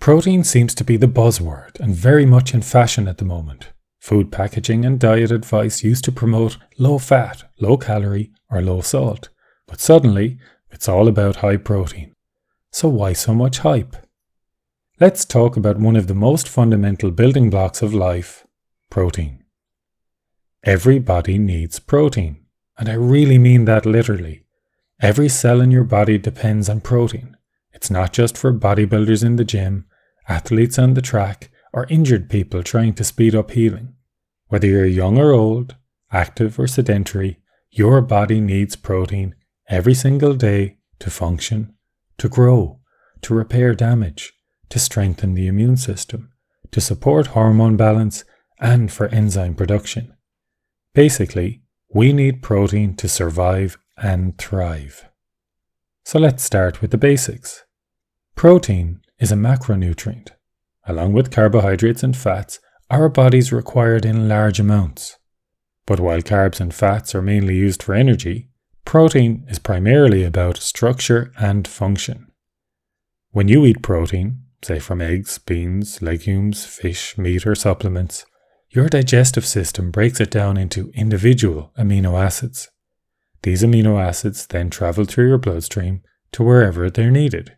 Protein seems to be the buzzword and very much in fashion at the moment. Food packaging and diet advice used to promote low fat, low calorie, or low salt. But suddenly, it's all about high protein. So why so much hype? Let's talk about one of the most fundamental building blocks of life, protein. Every body needs protein, and I really mean that literally. Every cell in your body depends on protein. It's not just for bodybuilders in the gym, athletes on the track, or injured people trying to speed up healing. Whether you're young or old, active or sedentary, your body needs protein every single day to function, to grow, to repair damage, to strengthen the immune system, to support hormone balance, and for enzyme production. Basically, we need protein to survive and thrive. So let's start with the basics. Protein is a macronutrient. Along with carbohydrates and fats, our bodies require it in large amounts. But while carbs and fats are mainly used for energy, protein is primarily about structure and function. When you eat protein, say from eggs, beans, legumes, fish, meat or supplements, your digestive system breaks it down into individual amino acids. These amino acids then travel through your bloodstream to wherever they're needed.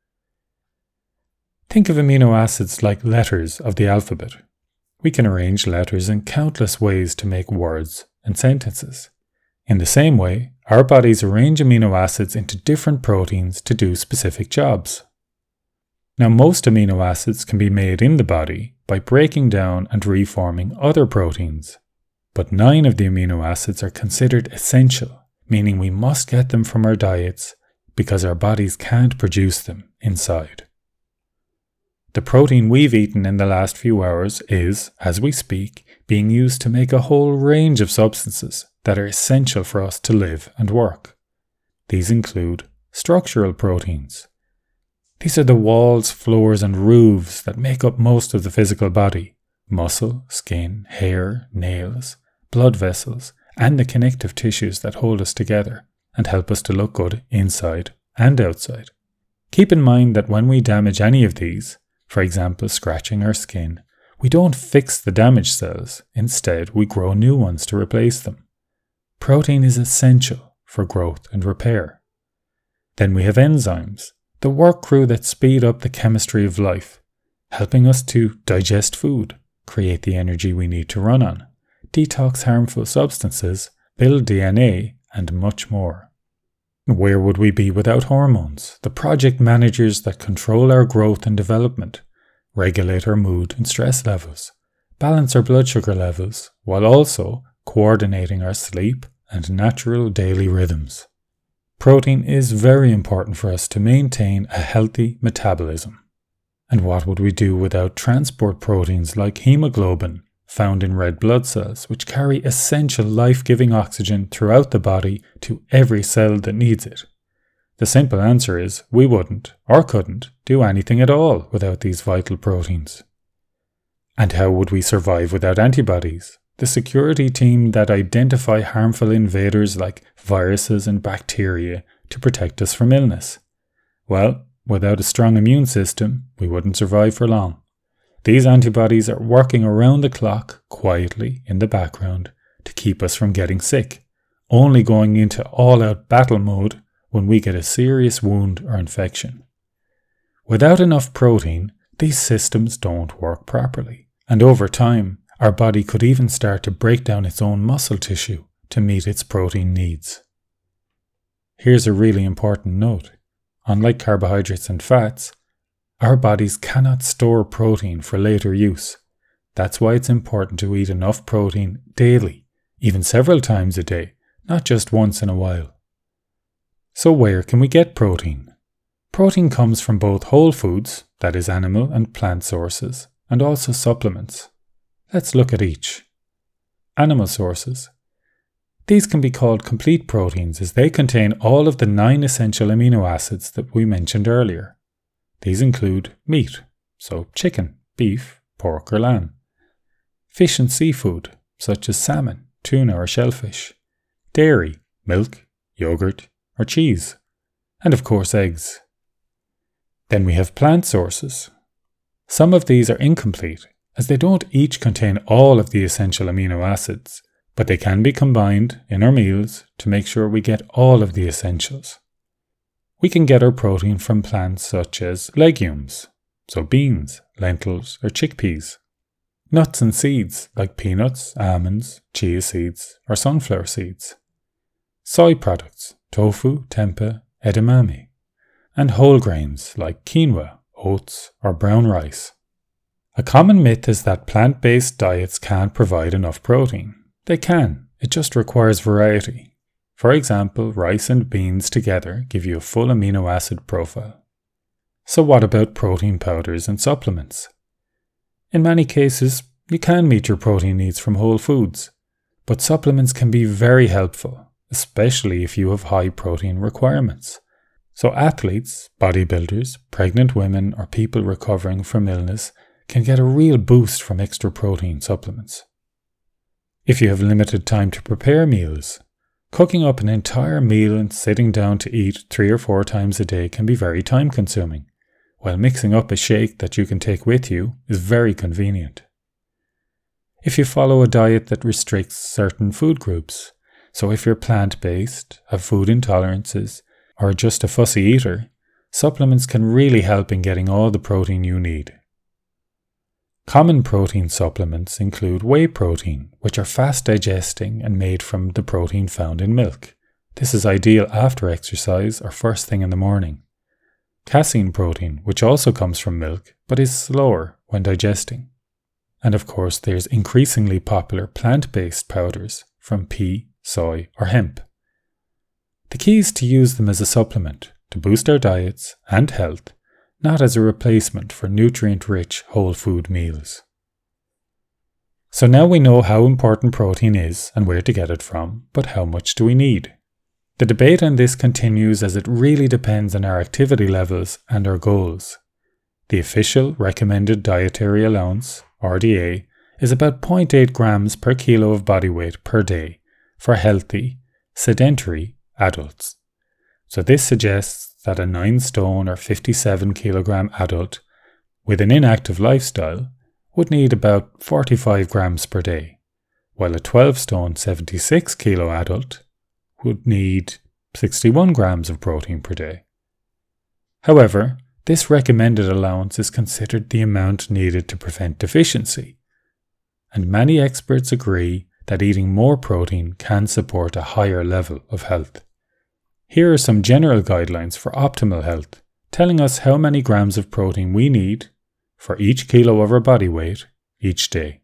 Think of amino acids like letters of the alphabet. We can arrange letters in countless ways to make words and sentences. In the same way, our bodies arrange amino acids into different proteins to do specific jobs. Now, most amino acids can be made in the body by breaking down and reforming other proteins. But 9 of the amino acids are considered essential, meaning we must get them from our diets because our bodies can't produce them inside. The protein we've eaten in the last few hours is, as we speak, being used to make a whole range of substances that are essential for us to live and work. These include structural proteins. These are the walls, floors, and roofs that make up most of the physical body: muscle, skin, hair, nails, blood vessels, and the connective tissues that hold us together and help us to look good inside and outside. Keep in mind that when we damage any of these, for example scratching our skin, we don't fix the damaged cells. Instead, we grow new ones to replace them. Protein is essential for growth and repair. Then we have enzymes, the work crew that speed up the chemistry of life, helping us to digest food, create the energy we need to run on, detox harmful substances, build DNA, and much more. Where would we be without hormones, the project managers that control our growth and development, regulate our mood and stress levels, balance our blood sugar levels, while also coordinating our sleep and natural daily rhythms? Protein is very important for us to maintain a healthy metabolism. And what would we do without transport proteins like hemoglobin, found in red blood cells, which carry essential life-giving oxygen throughout the body to every cell that needs it? The simple answer is we wouldn't, or couldn't, do anything at all without these vital proteins. And how would we survive without antibodies, the security team that identify harmful invaders like viruses and bacteria to protect us from illness? Well, without a strong immune system, we wouldn't survive for long. These antibodies are working around the clock, quietly, in the background, to keep us from getting sick, only going into all-out battle mode when we get a serious wound or infection. Without enough protein, these systems don't work properly, and over time, our body could even start to break down its own muscle tissue to meet its protein needs. Here's a really important note. Unlike carbohydrates and fats, our bodies cannot store protein for later use. That's why it's important to eat enough protein daily, even several times a day, not just once in a while. So where can we get protein? Protein comes from both whole foods, that is animal and plant sources, and also supplements. Let's look at each. Animal sources. These can be called complete proteins as they contain all of the 9 essential amino acids that we mentioned earlier. These include meat, so chicken, beef, pork or lamb. Fish and seafood, such as salmon, tuna or shellfish. Dairy, milk, yogurt or cheese. And of course eggs. Then we have plant sources. Some of these are incomplete, as they don't each contain all of the essential amino acids, but they can be combined in our meals to make sure we get all of the essentials. We can get our protein from plants such as legumes, so beans, lentils, or chickpeas. Nuts and seeds like peanuts, almonds, chia seeds, or sunflower seeds. Soy products, tofu, tempeh, edamame. And whole grains like quinoa, oats, or brown rice. A common myth is that plant-based diets can't provide enough protein. They can, it just requires variety. For example, rice and beans together give you a full amino acid profile. So what about protein powders and supplements? In many cases, you can meet your protein needs from whole foods, but supplements can be very helpful, especially if you have high protein requirements. So athletes, bodybuilders, pregnant women, or people recovering from illness can get a real boost from extra protein supplements. If you have limited time to prepare meals, cooking up an entire meal and sitting down to eat 3 or 4 times a day can be very time consuming, while mixing up a shake that you can take with you is very convenient. If you follow a diet that restricts certain food groups, so if you're plant-based, have food intolerances, or just a fussy eater, supplements can really help in getting all the protein you need. Common protein supplements include whey protein, which are fast digesting and made from the protein found in milk. This is ideal after exercise or first thing in the morning. Casein protein, which also comes from milk, but is slower when digesting. And of course, there's increasingly popular plant-based powders from pea, soy, or hemp. The key is to use them as a supplement to boost our diets and health, not as a replacement for nutrient-rich whole food meals. So now we know how important protein is and where to get it from, but how much do we need? The debate on this continues as it really depends on our activity levels and our goals. The official recommended dietary allowance, RDA, is about 0.8 grams per kilo of body weight per day for healthy, sedentary adults. So this suggests that a 9 stone or 57 kilogram adult with an inactive lifestyle would need about 45 grams per day, while a 12 stone 76 kilo adult would need 61 grams of protein per day. However, this recommended allowance is considered the amount needed to prevent deficiency, and many experts agree that eating more protein can support a higher level of health. Here are some general guidelines for optimal health, telling us how many grams of protein we need for each kilo of our body weight each day.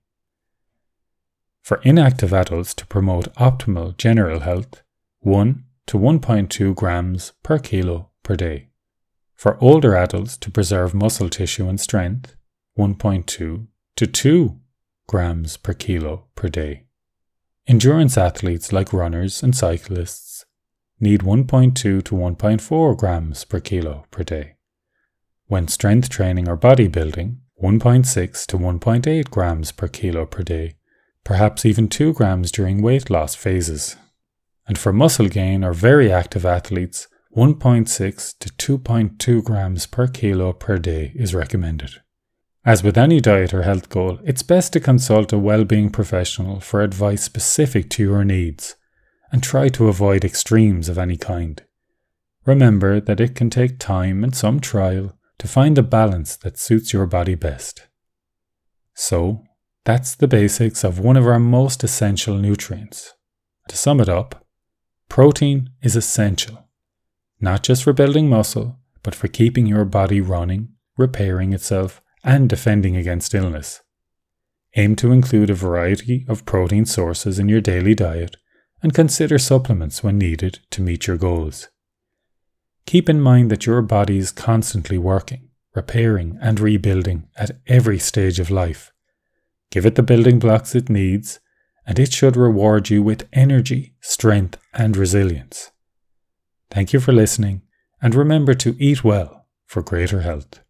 For inactive adults to promote optimal general health, 1 to 1.2 grams per kilo per day. For older adults to preserve muscle tissue and strength, 1.2 to 2 grams per kilo per day. Endurance athletes like runners and cyclists need 1.2 to 1.4 grams per kilo per day. When strength training or bodybuilding, 1.6 to 1.8 grams per kilo per day, perhaps even 2 grams during weight loss phases. And for muscle gain or very active athletes, 1.6 to 2.2 grams per kilo per day is recommended. As with any diet or health goal, it's best to consult a well-being professional for advice specific to your needs, and try to avoid extremes of any kind. Remember that it can take time and some trial to find the balance that suits your body best. So, that's the basics of one of our most essential nutrients. To sum it up, protein is essential, not just for building muscle, but for keeping your body running, repairing itself, and defending against illness. Aim to include a variety of protein sources in your daily diet and consider supplements when needed to meet your goals. Keep in mind that your body is constantly working, repairing, and rebuilding at every stage of life. Give it the building blocks it needs, and it should reward you with energy, strength, and resilience. Thank you for listening, and remember to eat well for greater health.